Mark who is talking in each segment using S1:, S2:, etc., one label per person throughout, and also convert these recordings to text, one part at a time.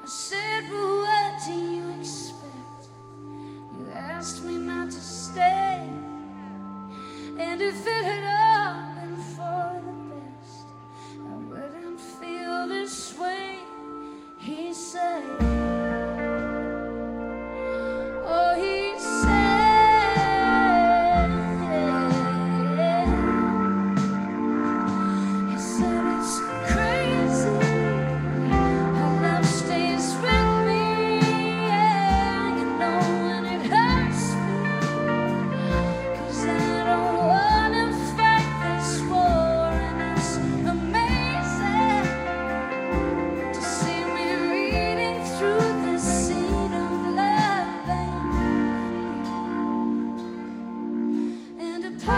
S1: I said, well, what do you expect? You asked me not to stay, and if it had all been for the best, I wouldn't feel this way. He said, oh, he said, he said it's crazy how love stays with me, yeah, you know when it hurts me, 'cause I don't wanna fight this war, and it's amazing to see me reading through the scene of love and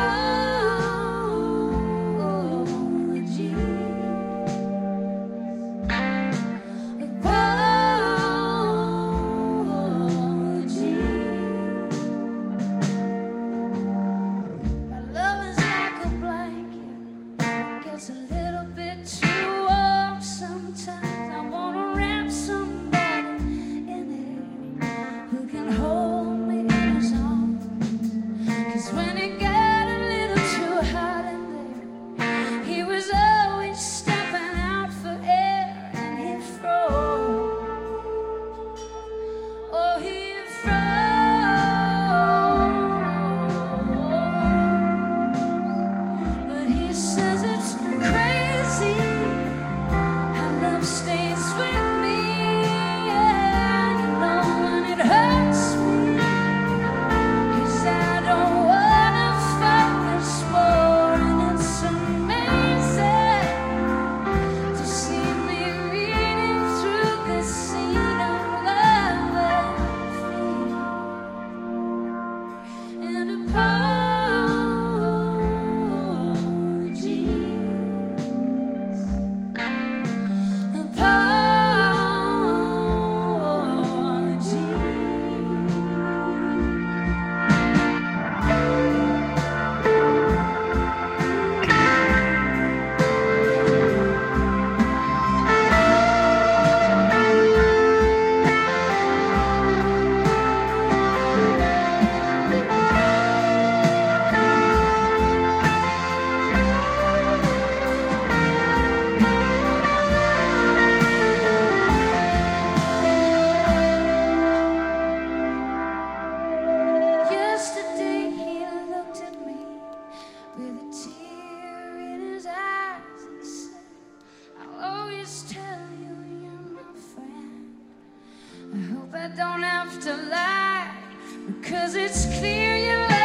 S1: apology. Apology. My love is like a blanket, gets a little bit too warm sometimes. I wanna wrap somebody in it who can hold me in his arms, 'cause when it got a little too hot in there, he was always stepping out for air, and he froze. Oh, he froze. But he says it's crazy how love stays with me, yeah, you know when it hurts me, 'cause I don't wanna fight this war, and it's amazing to see me reading through the scene of love and apologies. Yesterday he looked at me with a tear in his eyes and said, I'll always tell you you're my friend. I hope I don't have to lie, because it's clear you